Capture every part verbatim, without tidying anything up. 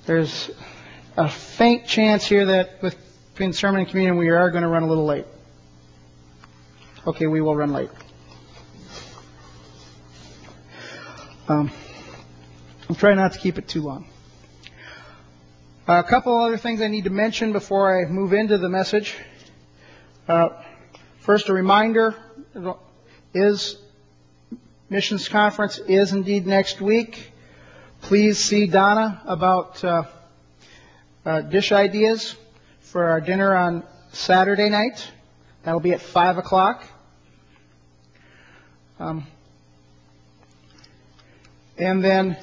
There's a faint chance here that with between sermon and communion we are going to run a little late. Okay, we will run late. Um, I'll try not to keep it too long. A couple other things I need to mention before I move into the message. Uh, first, a reminder is Missions Conference is indeed next week. Please see Donna about uh, uh, dish ideas for our dinner on Saturday night. That'll be at five o'clock. Um, and then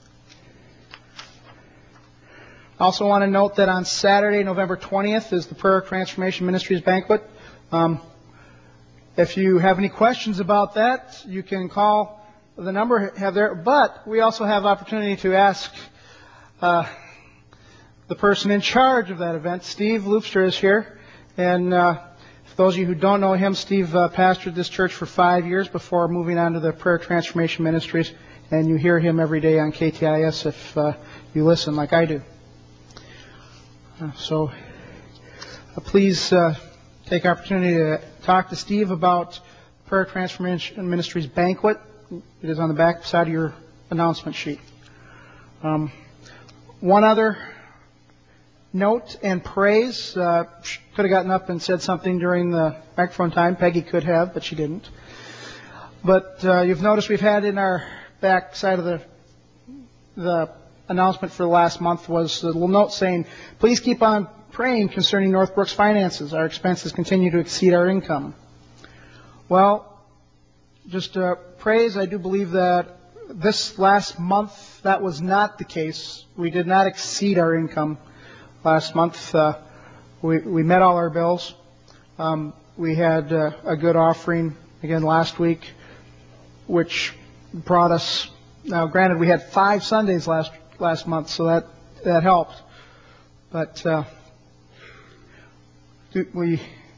I also want to note that on Saturday, November twentieth, is the Prayer Transformation Ministries banquet. Um, if you have any questions about that, you can call the number have there. But we also have opportunity to ask uh, the person in charge of that event. Steve Loopster is here, and uh, for those of you who don't know him, Steve uh, pastored this church for five years before moving on to the Prayer Transformation Ministries, and you hear him every day on K T I S if uh, you listen like I do. Uh, so uh, please uh, take opportunity to talk to Steve about Prayer Transformation Ministries banquet. It is on the back side of your announcement sheet. Um, one other note and praise. Uh, could have gotten up and said something during the microphone time. Peggy could have, but she didn't. But uh, you've noticed we've had in our back side of the the announcement for the last month was a little note saying, please keep on praying concerning Northbrook's finances. Our expenses continue to exceed our income. Well, just uh, praise, I do believe that this last month that was not the case. We did not exceed our income last month. Uh, we, we met all our bills. Um, we had uh, a good offering again last week, which brought us. Now, granted, we had five Sundays last last month, so that that helped. But uh, we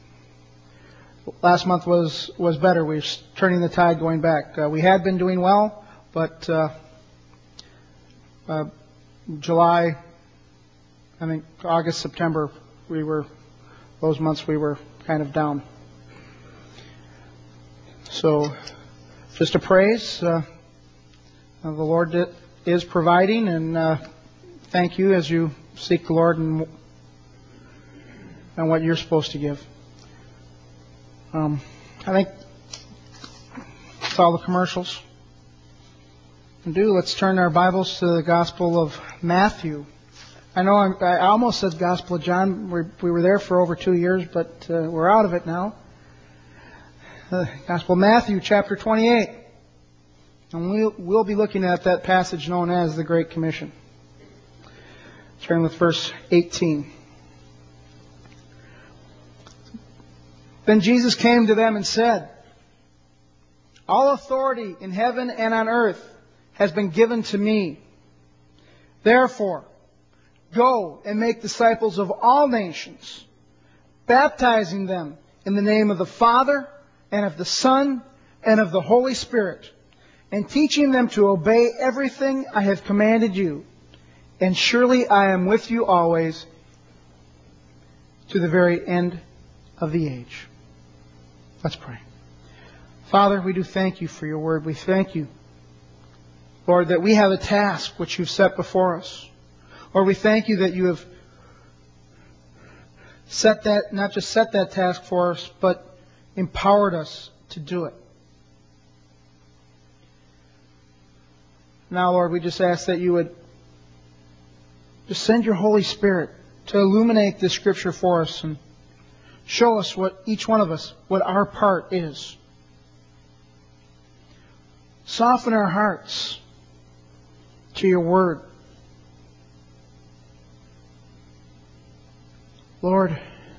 last month was was better. We were turning the tide, going back. Uh, we had been doing well, but uh, uh, July, I think August, September, we were those months we were kind of down. So, just a praise. Uh, the Lord is providing, and uh, thank you as you seek the Lord and and what you're supposed to give. Um, I think that's all the commercials can do. Let's turn our Bibles to the Gospel of Matthew. I know I'm, I almost said Gospel of John. We, we were there for over two years, but uh, we're out of it now. Uh, Gospel of Matthew, chapter twenty-eight. And we'll, we'll be looking at that passage known as the Great Commission. Turn with verse eighteen. Then Jesus came to them and said, all authority in heaven and on earth has been given to me. Therefore, go and make disciples of all nations, baptizing them in the name of the Father and of the Son and of the Holy Spirit, and teaching them to obey everything I have commanded you. And surely I am with you always to the very end of the age. Let's pray. Father, we do thank you for your word. We thank you, Lord, that we have a task which you've set before us. Lord, we thank you that you have set that, not just set that task for us, but empowered us to do it. Now, Lord, we just ask that you would just send your Holy Spirit to illuminate this Scripture for us and show us what each one of us, what our part is. Soften our hearts to your word. Lord,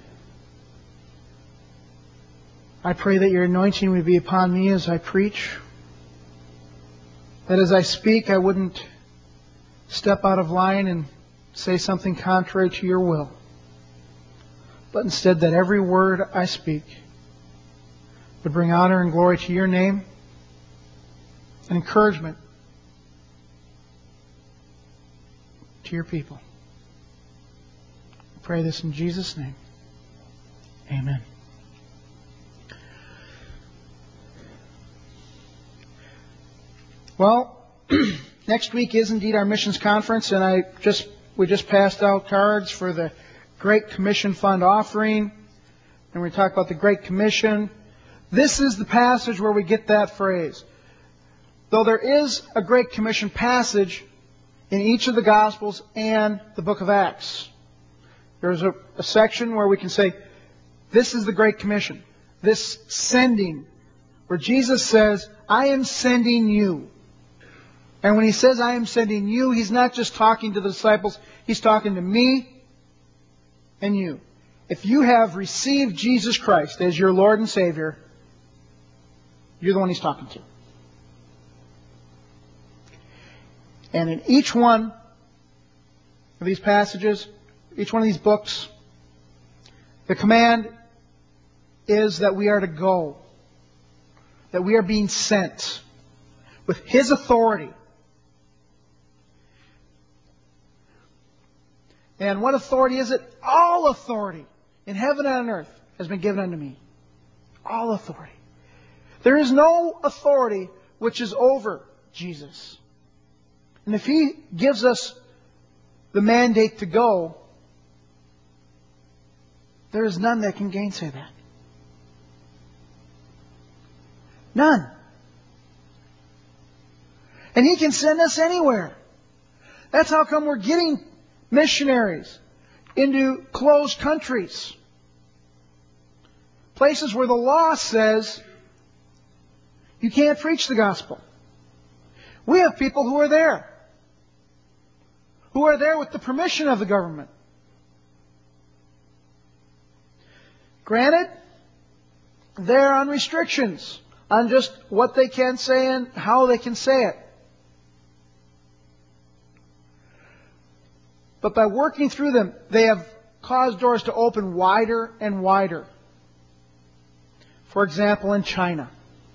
I pray that your anointing would be upon me as I preach. That as I speak, I wouldn't step out of line and say something contrary to your will. But instead that every word I speak would bring honor and glory to your name and encouragement to your people. Pray this in Jesus' name. Amen. Well, next week is indeed our missions conference, and I just we just passed out cards for the Great Commission Fund offering, and we talked about the Great Commission. This is the passage where we get that phrase. Though there is a Great Commission passage in each of the Gospels and the book of Acts. There's a, a section where we can say, this is the Great Commission. This sending, where Jesus says, I am sending you. And when He says, I am sending you, He's not just talking to the disciples, He's talking to me and you. If you have received Jesus Christ as your Lord and Savior, you're the one He's talking to. And in each one of these passages, each one of these books, the command is that we are to go. That we are being sent with His authority. And what authority is it? All authority in heaven and on earth has been given unto me. All authority. There is no authority which is over Jesus. And if He gives us the mandate to go, there is none that can gainsay that. None. And He can send us anywhere. That's how come we're getting missionaries into closed countries. Places where the law says you can't preach the gospel. We have people who are there. Who are there with the permission of the government. Granted, they're on restrictions on just what they can say and how they can say it. But by working through them, they have caused doors to open wider and wider. For example, in China.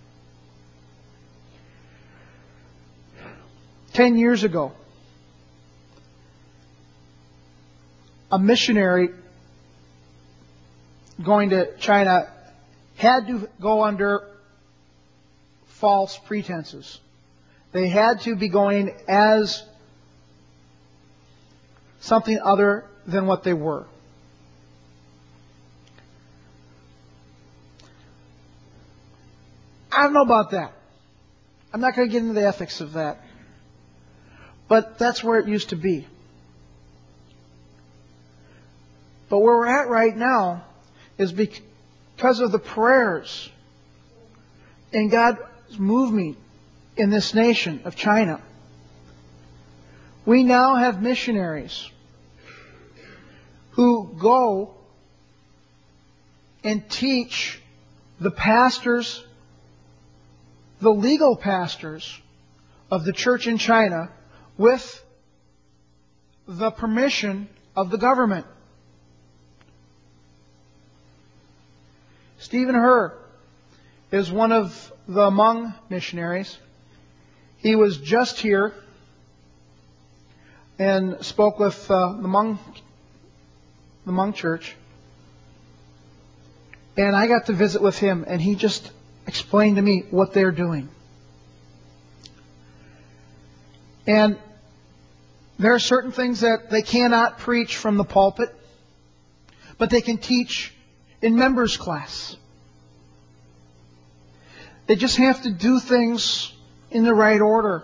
Ten years ago, a missionary going to China had to go under false pretenses. They had to be going as something other than what they were. I don't know about that. I'm not going to get into the ethics of that. But that's where it used to be. But where we're at right now is because of the prayers and God's movement in this nation of China. We now have missionaries who go and teach the pastors, the legal pastors of the church in China with the permission of the government. Stephen Herr is one of the Hmong missionaries. He was just here and spoke with uh, the Hmong, the Hmong church. And I got to visit with him, and he just explained to me what they're doing. And there are certain things that they cannot preach from the pulpit, but they can teach in members' class. They just have to do things in the right order.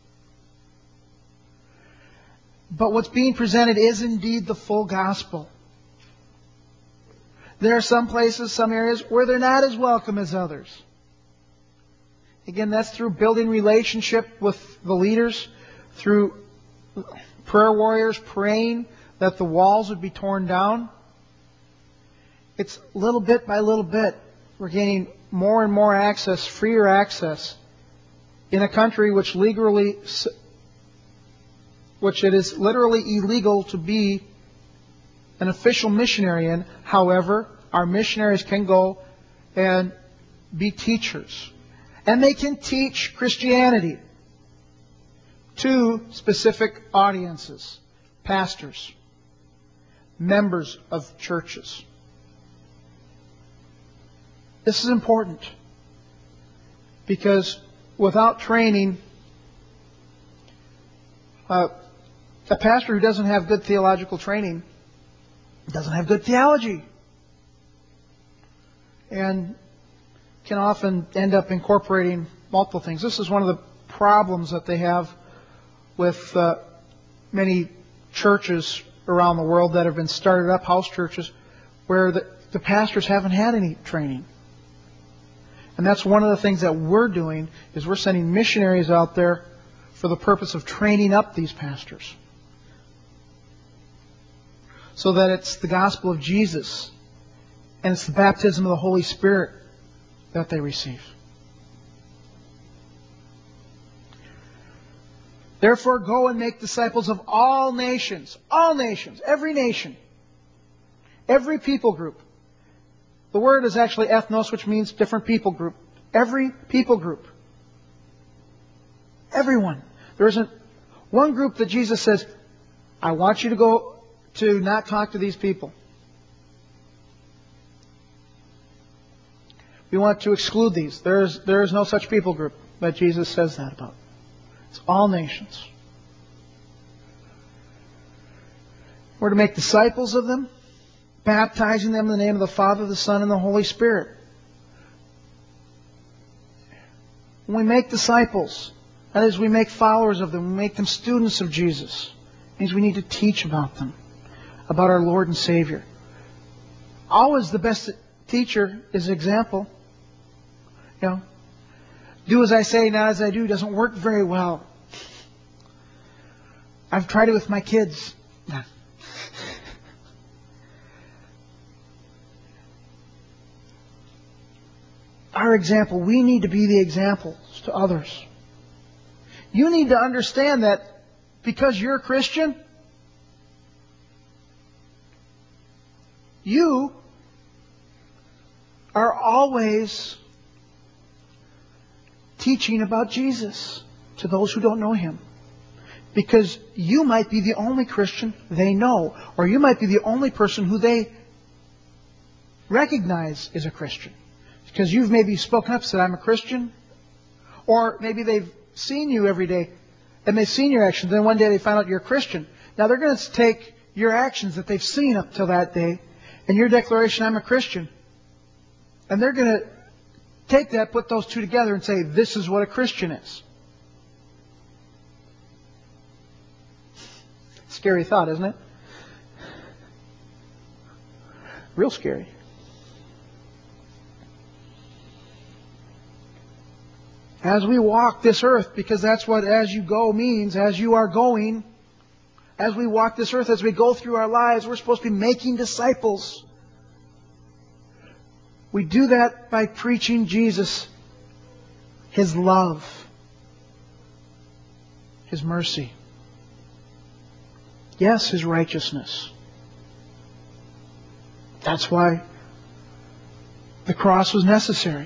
But what's being presented is indeed the full gospel. There are some places, some areas, where they're not as welcome as others. Again, that's through building relationship with the leaders, through prayer warriors praying that the walls would be torn down. It's little bit by little bit, we're gaining more and more access, freer access, in a country which legally, which it is literally illegal to be an official missionary in. However, our missionaries can go and be teachers. And they can teach Christianity to specific audiences, pastors. members of churches. This is important because without training, uh, a pastor who doesn't have good theological training doesn't have good theology and can often end up incorporating multiple things. This is one of the problems that they have with uh, many churches around the world that have been started up, house churches, where the, the pastors haven't had any training. And that's one of the things that we're doing, is we're sending missionaries out there for the purpose of training up these pastors, so that it's the gospel of Jesus and it's the baptism of the Holy Spirit that they receive. Therefore, go and make disciples of all nations, all nations, every nation, every people group. The word is actually ethnos, which means different people group. Every people group. Everyone. There isn't one group that Jesus says, I want you to go to not talk to these people. We want to exclude these. There is, there is no such people group that Jesus says that about. It's all nations. We're to make disciples of them, baptizing them in the name of the Father, the Son, and the Holy Spirit. When we make disciples, that is, we make followers of them, we make them students of Jesus. It means we need to teach about them, about our Lord and Savior. Always the best teacher is example. You know, do as I say, not as I do doesn't work very well. I've tried it with my kids. Our example, we need to be the examples to others. You need to understand that because you're a Christian, you are always teaching about Jesus to those who don't know Him. Because you might be the only Christian they know, or you might be the only person who they recognize as a Christian. Because you've maybe spoken up and said, I'm a Christian. Or maybe they've seen you every day and they've seen your actions. Then one day they find out you're a Christian. Now they're going to take your actions that they've seen up till that day and your declaration, I'm a Christian. And they're going to take that, put those two together and say, this is what a Christian is. Scary thought, isn't it? Real scary. As we walk this earth, because that's what as you go means, as you are going, as we walk this earth, as we go through our lives, we're supposed to be making disciples. We do that by preaching Jesus, His love, His mercy. Yes, His righteousness. That's why the cross was necessary.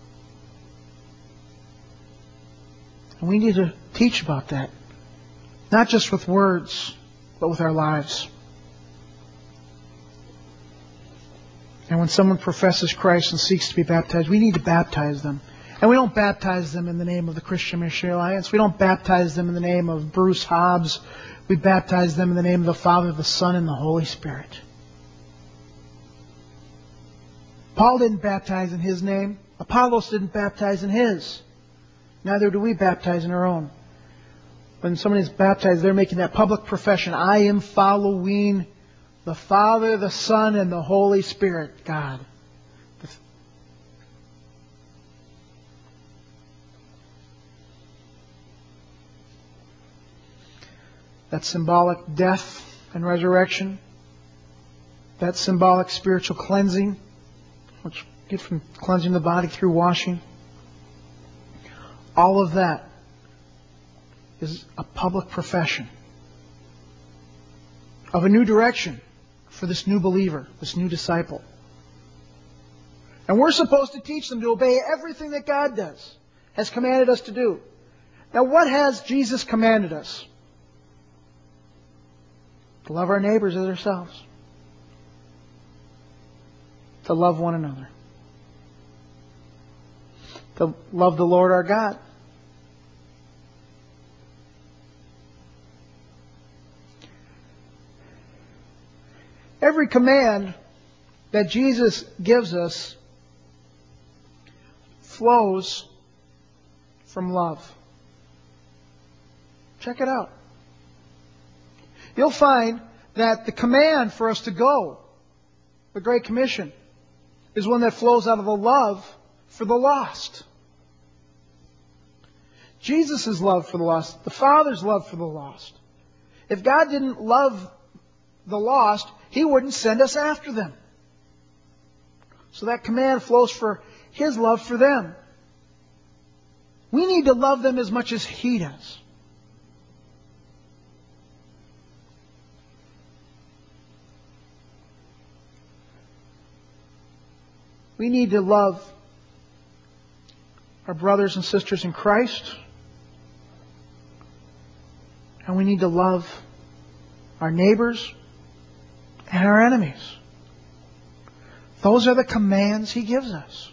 And we need to teach about that. Not just with words, but with our lives. And when someone professes Christ and seeks to be baptized, we need to baptize them. And we don't baptize them in the name of the Christian Missionary Alliance. We don't baptize them in the name of Bruce Hobbs. We baptize them in the name of the Father, the Son, and the Holy Spirit. Paul didn't baptize in his name. Apollos didn't baptize in his. Neither do we baptize in our own. When someone is baptized, they're making that public profession. I am following the Father, the Son, and the Holy Spirit, God. That symbolic death and resurrection. That symbolic spiritual cleansing, which we get from cleansing the body through washing. All of that is a public profession of a new direction for this new believer, this new disciple. And we're supposed to teach them to obey everything that God does, has commanded us to do. Now, what has Jesus commanded us? To love our neighbors as ourselves. to love one another, to love the Lord our God. Every command that Jesus gives us flows from love. Check it out. You'll find that the command for us to go, the Great Commission, is one that flows out of the love for the lost. Jesus' love for the lost, the Father's love for the lost. If God didn't love the lost, He wouldn't send us after them. So that command flows for His love for them. We need to love them as much as He does. We need to love our brothers and sisters in Christ. And we need to love our neighbors and our enemies. Those are the commands He gives us.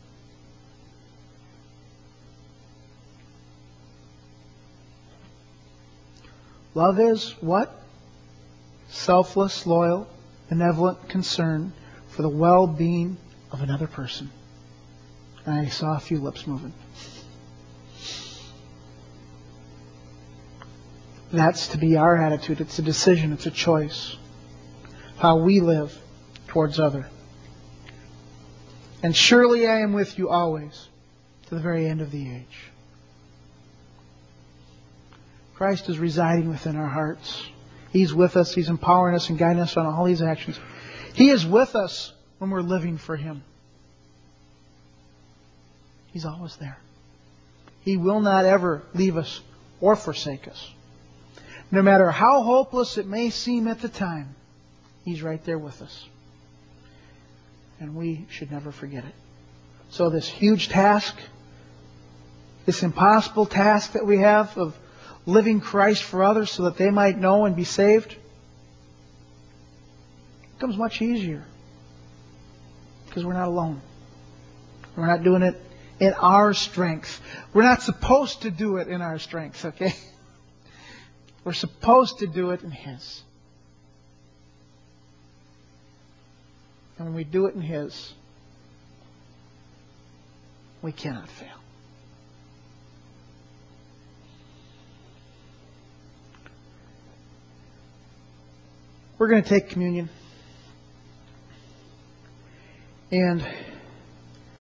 Love is what? Selfless, loyal, benevolent concern for the well-being of another person. And I saw a few lips moving. That's to be our attitude. It's a decision. It's a choice. How we live towards others. And surely I am with you always, to the very end of the age. Christ is residing within our hearts. He's with us. He's empowering us and guiding us on all these actions. He is with us when we're living for Him. He's always there. He will not ever leave us or forsake us. No matter how hopeless it may seem at the time, He's right there with us. And we should never forget it. So this huge task, this impossible task that we have of living Christ for others so that they might know and be saved, becomes much easier. Because we're not alone. We're not doing it in our strength. We're not supposed to do it in our strength, okay? We're supposed to do it in His. And when we do it in His, we cannot fail. We're going to take communion. And